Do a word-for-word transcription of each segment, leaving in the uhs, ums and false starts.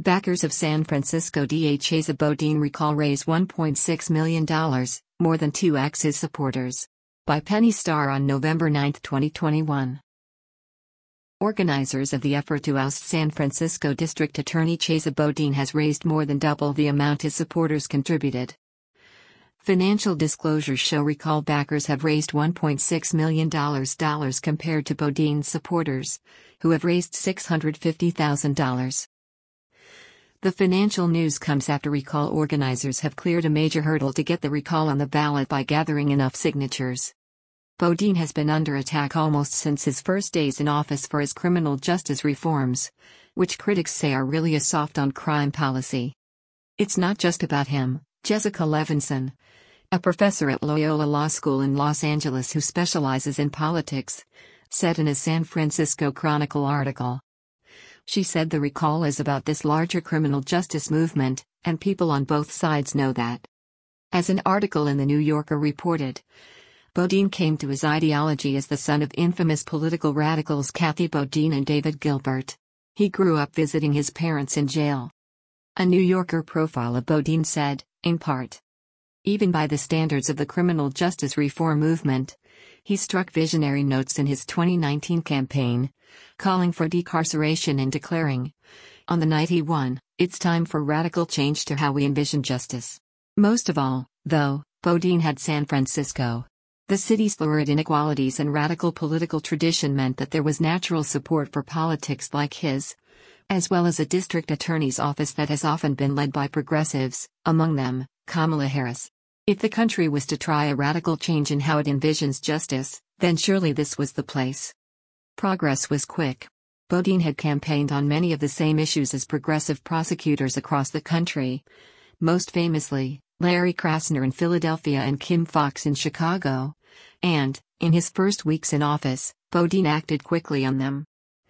Backers of San Francisco D A Chesa Boudin recall raise one point six million dollars, more than two x his supporters. By Penny Starr on November ninth, twenty twenty-one. Organizers of the effort to oust San Francisco District Attorney Chesa Boudin has raised more than double the amount his supporters contributed. Financial disclosures show recall backers have raised one point six million dollars compared to Boudin's supporters, who have raised six hundred fifty thousand dollars. The financial news comes after recall organizers have cleared a major hurdle to get the recall on the ballot by gathering enough signatures. Boudin has been under attack almost since his first days in office for his criminal justice reforms, which critics say are really a soft-on-crime policy. It's not just about him, Jessica Levinson, a professor at Loyola Law School in Los Angeles who specializes in politics, said in a San Francisco Chronicle article. She said the recall is about this larger criminal justice movement, and people on both sides know that. As an article in The New Yorker reported, Boudin came to his ideology as the son of infamous political radicals Kathy Boudin and David Gilbert. He grew up visiting his parents in jail. A New Yorker profile of Boudin said, in part, even by the standards of the criminal justice reform movement, he struck visionary notes in his twenty nineteen campaign, calling for decarceration and declaring, on the night he won, it's time for radical change to how we envision justice. Most of all, though, Boudin had San Francisco. The city's lurid inequalities and radical political tradition meant that there was natural support for politics like his, as well as a district attorney's office that has often been led by progressives, among them, Kamala Harris. If the country was to try a radical change in how it envisions justice, then surely this was the place. Progress was quick. Boudin had campaigned on many of the same issues as progressive prosecutors across the country, most famously, Larry Krasner in Philadelphia and Kim Foxx in Chicago. And, in his first weeks in office, Boudin acted quickly on them.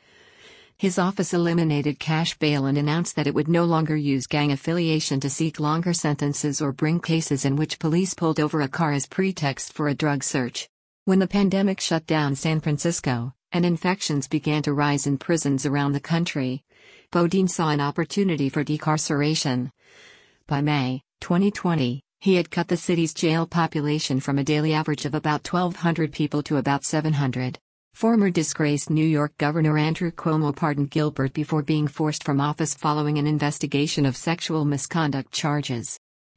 His office eliminated cash bail and announced that it would no longer use gang affiliation to seek longer sentences or bring cases in which police pulled over a car as pretext for a drug search. When the pandemic shut down San Francisco, and infections began to rise in prisons around the country, Boudin saw an opportunity for decarceration. By May twenty twenty, he had cut the city's jail population from a daily average of about twelve hundred people to about seven hundred. Former disgraced New York Governor Andrew Cuomo pardoned Gilbert before being forced from office following an investigation of sexual misconduct charges.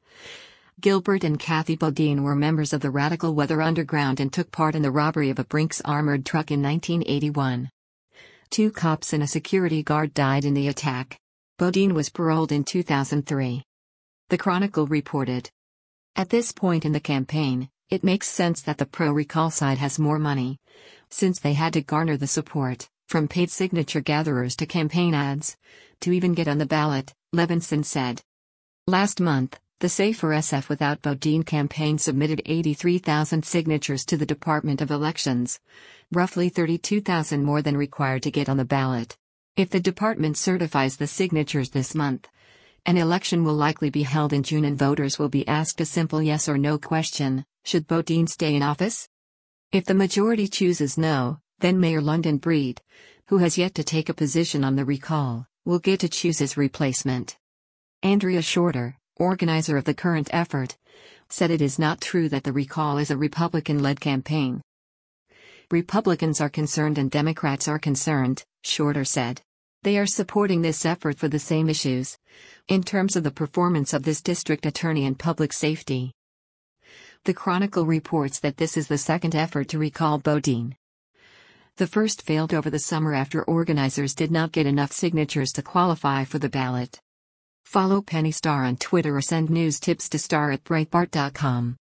Gilbert and Kathy Boudin were members of the radical Weather Underground and took part in the robbery of a Brinks armored truck in nineteen eighty-one. Two cops and a security guard died in the attack. Boudin was paroled in two thousand three. The Chronicle reported, at this point in the campaign, it makes sense that the pro-recall side has more money, since they had to garner the support, from paid signature gatherers to campaign ads, to even get on the ballot, Levinson said. Last month, the Safer S F Without Boudin campaign submitted eighty-three thousand signatures to the Department of Elections, roughly thirty-two thousand more than required to get on the ballot. If the department certifies the signatures this month, an election will likely be held in June and voters will be asked a simple yes or no question: should Boudin stay in office? If the majority chooses no, then Mayor London Breed, who has yet to take a position on the recall, will get to choose his replacement. Andrea Shorter, organizer of the current effort, said it is not true that the recall is a Republican-led campaign. Republicans are concerned and Democrats are concerned, Shorter said. They are supporting this effort for the same issues, in terms of the performance of this district attorney and public safety. The Chronicle reports that this is the second effort to recall Boudin. The first failed over the summer after organizers did not get enough signatures to qualify for the ballot. Follow Penny Starr on Twitter or send news tips to star at breitbart dot com.